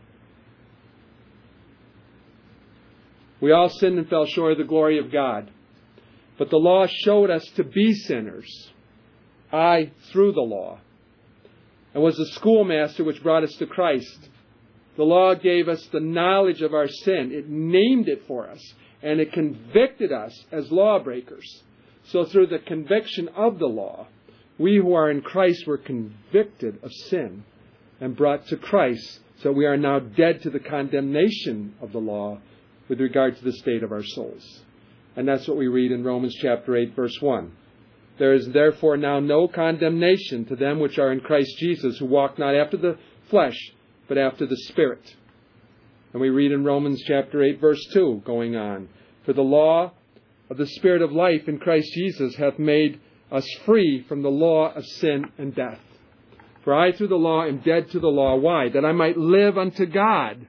We all sinned and fell short of the glory of God. But the law showed us to be sinners. I through the law. And was the schoolmaster which brought us to Christ. The law gave us the knowledge of our sin. It named it for us. And it convicted us as lawbreakers. So through the conviction of the law, we who are in Christ were convicted of sin and brought to Christ. So we are now dead to the condemnation of the law with regard to the state of our souls. And that's what we read in Romans chapter eight, verse one. There is therefore now no condemnation to them which are in Christ Jesus, who walk not after the flesh, but after the Spirit. And we read in Romans chapter eight, verse two, going on. For the law of the Spirit of life in Christ Jesus hath made us free from the law of sin and death. For I through the law am dead to the law. Why? That I might live unto God.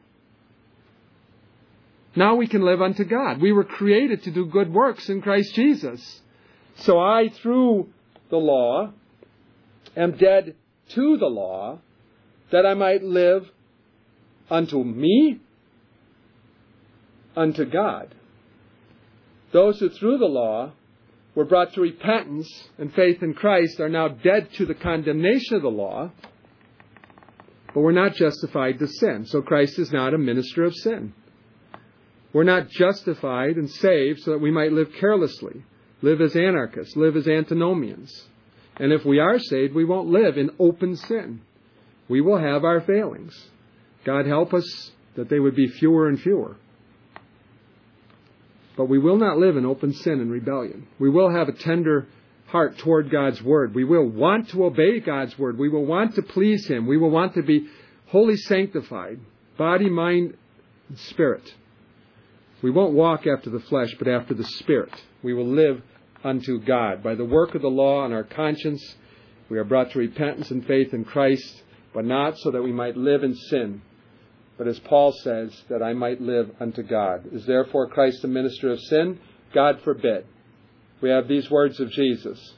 Now we can live unto God. We were created to do good works in Christ Jesus. So I, through the law, am dead to the law, that I might live unto me, unto God. Those who through the law were brought to repentance and faith in Christ are now dead to the condemnation of the law, but we're not justified to sin. So Christ is not a minister of sin. We're not justified and saved so that we might live carelessly, live as anarchists, live as antinomians. And if we are saved, we won't live in open sin. We will have our failings. God help us that they would be fewer and fewer. But we will not live in open sin and rebellion. We will have a tender heart toward God's Word. We will want to obey God's Word. We will want to please Him. We will want to be wholly sanctified, body, mind, and spirit. We won't walk after the flesh, but after the Spirit. We will live unto God. By the work of the law on our conscience, we are brought to repentance and faith in Christ, but not so that we might live in sin, but as Paul says, that I might live unto God. Is therefore Christ a minister of sin? God forbid. We have these words of Jesus.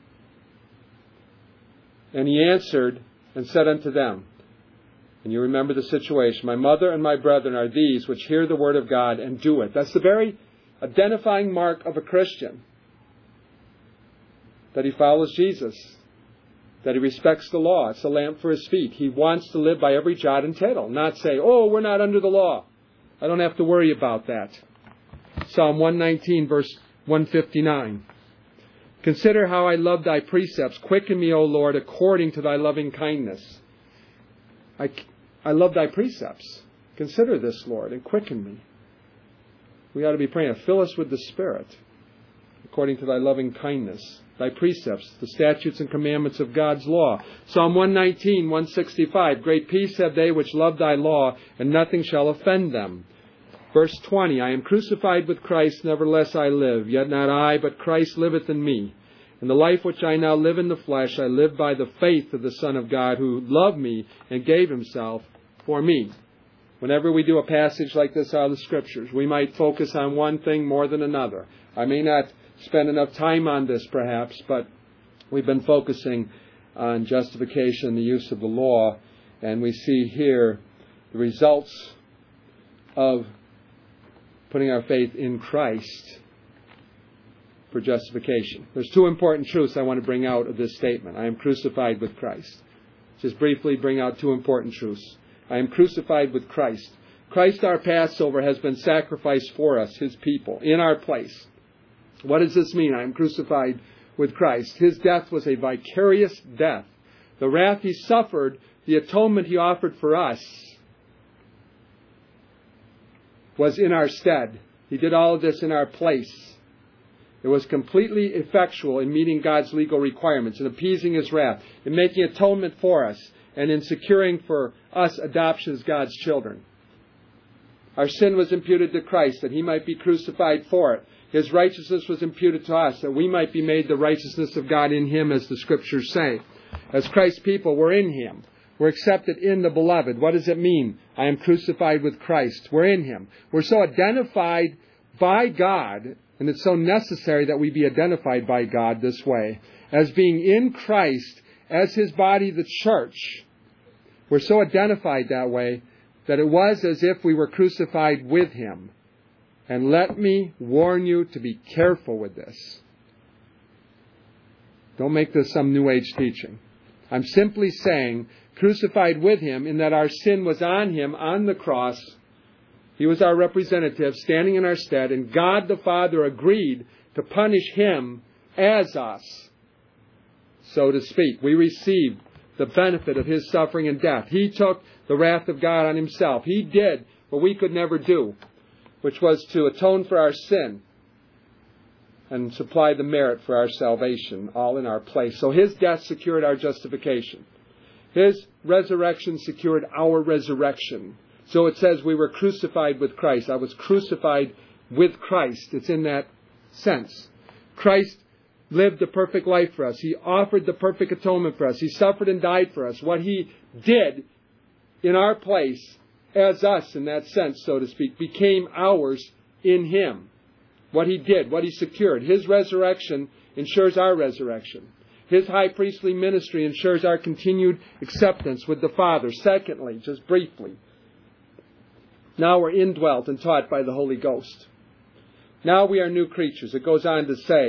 And he answered and said unto them, and you remember the situation, my mother and my brethren are these which hear the word of God and do it. That's the very identifying mark of a Christian. That he follows Jesus. That he respects the law. It's a lamp for his feet. He wants to live by every jot and tittle. Not say, oh, we're not under the law. I don't have to worry about that. Psalm one nineteen, verse one fifty-nine. Consider how I love thy precepts. Quicken me, O Lord, according to thy loving kindness. I, I love thy precepts. Consider this, Lord, and quicken me. We ought to be praying, fill us with the Spirit, according to thy loving kindness. Thy precepts, the statutes and commandments of God's law. Psalm one nineteen, one sixty-five. Great peace have they which love thy law, and nothing shall offend them. Verse twenty. I am crucified with Christ, nevertheless I live. Yet not I, but Christ liveth in me. And the life which I now live in the flesh, I live by the faith of the Son of God, who loved me and gave himself for me. Whenever we do a passage like this out of the Scriptures, we might focus on one thing more than another. I may not spend enough time on this, perhaps, but we've been focusing on justification, the use of the law, and we see here the results of putting our faith in Christ for justification. There's two important truths I want to bring out of this statement. I am crucified with Christ. Just briefly bring out two important truths. I am crucified with Christ. Christ, our Passover, has been sacrificed for us, his people, in our place. What does this mean? I am crucified with Christ. His death was a vicarious death. The wrath he suffered, the atonement he offered for us, was in our stead. He did all of this in our place. It was completely effectual in meeting God's legal requirements, in appeasing his wrath, in making atonement for us, and in securing for us adoption as God's children. Our sin was imputed to Christ, that he might be crucified for it. His righteousness was imputed to us, that we might be made the righteousness of God in him, as the Scriptures say. As Christ's people, we're in him. We're accepted in the Beloved. What does it mean? I am crucified with Christ. We're in him. We're so identified by God, and it's so necessary that we be identified by God this way, as being in Christ, as his body, the church. We're so identified that way that it was as if we were crucified with him. And let me warn you to be careful with this. Don't make this some New Age teaching. I'm simply saying, crucified with him, in that our sin was on him on the cross. He was our representative, standing in our stead, and God the Father agreed to punish him as us, so to speak. We received the benefit of his suffering and death. He took the wrath of God on himself. He did what we could never do, which was to atone for our sin and supply the merit for our salvation, all in our place. So his death secured our justification. His resurrection secured our resurrection. So it says we were crucified with Christ. I was crucified with Christ. It's in that sense. Christ lived the perfect life for us. He offered the perfect atonement for us. He suffered and died for us. What he did in our place, as us in that sense, so to speak, became ours in him. What he did, what he secured. His resurrection ensures our resurrection. His high priestly ministry ensures our continued acceptance with the Father. Secondly, just briefly, now we're indwelt and taught by the Holy Ghost. Now we are new creatures. It goes on to say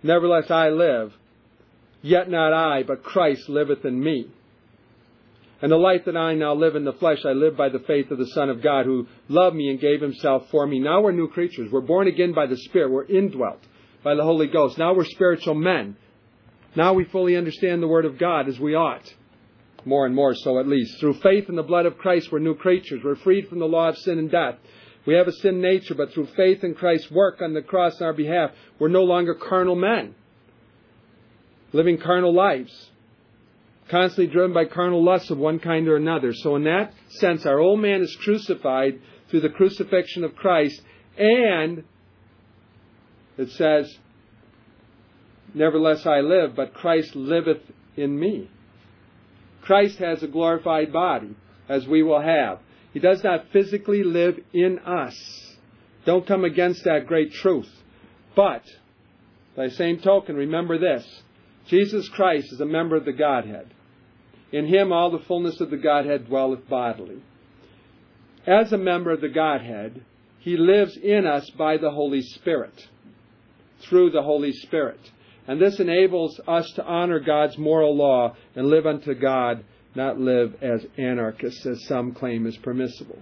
Nevertheless I live, yet not I, but Christ liveth in me. And the life that I now live in the flesh, I live by the faith of the Son of God, who loved me and gave himself for me. Now we're new creatures. We're born again by the Spirit. We're indwelt by the Holy Ghost. Now we're spiritual men. Now we fully understand the Word of God as we ought. More and more so, at least. Through faith in the blood of Christ, we're new creatures. We're freed from the law of sin and death. We have a sin nature, but through faith in Christ's work on the cross on our behalf, we're no longer carnal men, living carnal lives, constantly driven by carnal lusts of one kind or another. So in that sense, our old man is crucified through the crucifixion of Christ, and it says, nevertheless I live, but Christ liveth in me. Christ has a glorified body, as we will have. He does not physically live in us. Don't come against that great truth. But, by the same token, remember this. Jesus Christ is a member of the Godhead. In him all the fullness of the Godhead dwelleth bodily. As a member of the Godhead, he lives in us by the Holy Spirit, through the Holy Spirit. And this enables us to honor God's moral law and live unto God, not live as anarchists, as some claim is permissible.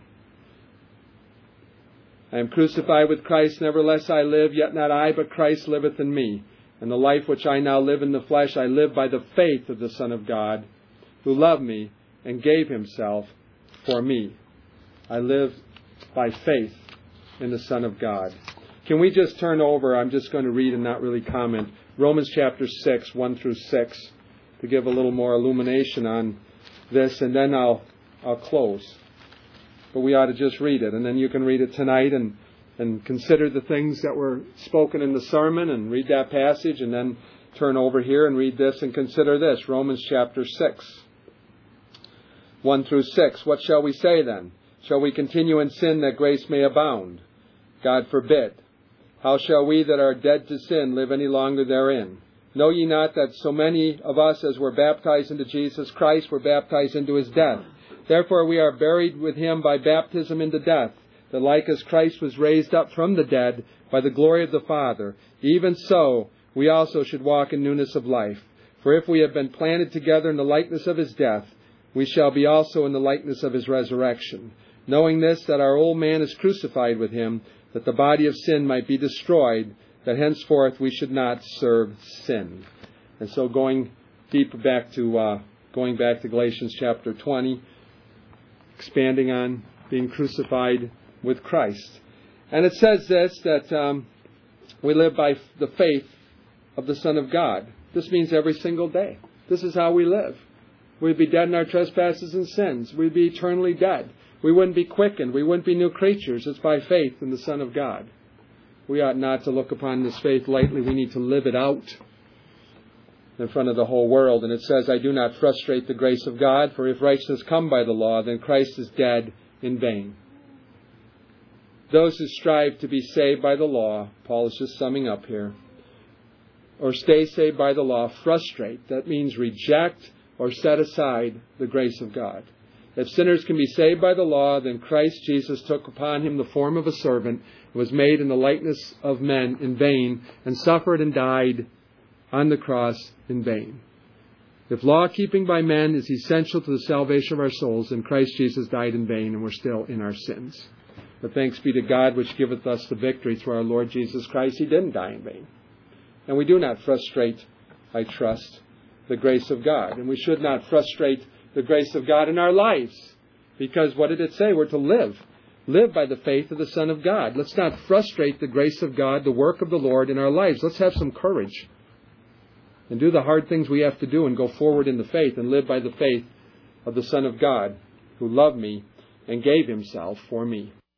I am crucified with Christ, nevertheless I live, yet not I, but Christ liveth in me. And the life which I now live in the flesh, I live by the faith of the Son of God, who loved me and gave himself for me. I live by faith in the Son of God. Can we just turn over, I'm just going to read and not really comment, Romans chapter six, one through six, to give a little more illumination on this, and then I'll I'll close. But we ought to just read it, and then you can read it tonight and, and consider the things that were spoken in the sermon, and read that passage, and then turn over here and read this and consider this. Romans chapter six, one through six. What shall we say then? Shall we continue in sin that grace may abound? God forbid. How shall we that are dead to sin live any longer therein? Know ye not that so many of us as were baptized into Jesus Christ were baptized into his death? Therefore we are buried with him by baptism into death, that like as Christ was raised up from the dead by the glory of the Father, even so we also should walk in newness of life. For if we have been planted together in the likeness of his death, we shall be also in the likeness of his resurrection. Knowing this, that our old man is crucified with him, that the body of sin might be destroyed, that henceforth we should not serve sin. And so going deeper back to uh, going back to Galatians chapter twenty, expanding on being crucified with Christ. And it says this, that um, we live by the faith of the Son of God. This means every single day. This is how we live. We'd be dead in our trespasses and sins. We'd be eternally dead. We wouldn't be quickened. We wouldn't be new creatures. It's by faith in the Son of God. We ought not to look upon this faith lightly. We need to live it out in front of the whole world. And it says, I do not frustrate the grace of God, for if righteousness come by the law, then Christ is dead in vain. Those who strive to be saved by the law, Paul is just summing up here, or stay saved by the law, frustrate. That means reject or set aside the grace of God. If sinners can be saved by the law, then Christ Jesus took upon him the form of a servant, was made in the likeness of men in vain, and suffered and died on the cross in vain. If law-keeping by men is essential to the salvation of our souls, then Christ Jesus died in vain, and we're still in our sins. But thanks be to God, which giveth us the victory through our Lord Jesus Christ. He didn't die in vain. And we do not frustrate, I trust, the grace of God. And we should not frustrate the grace of God in our lives. Because what did it say? We're to live. Live by the faith of the Son of God. Let's not frustrate the grace of God, the work of the Lord in our lives. Let's have some courage. And do the hard things we have to do and go forward in the faith and live by the faith of the Son of God, who loved me and gave himself for me.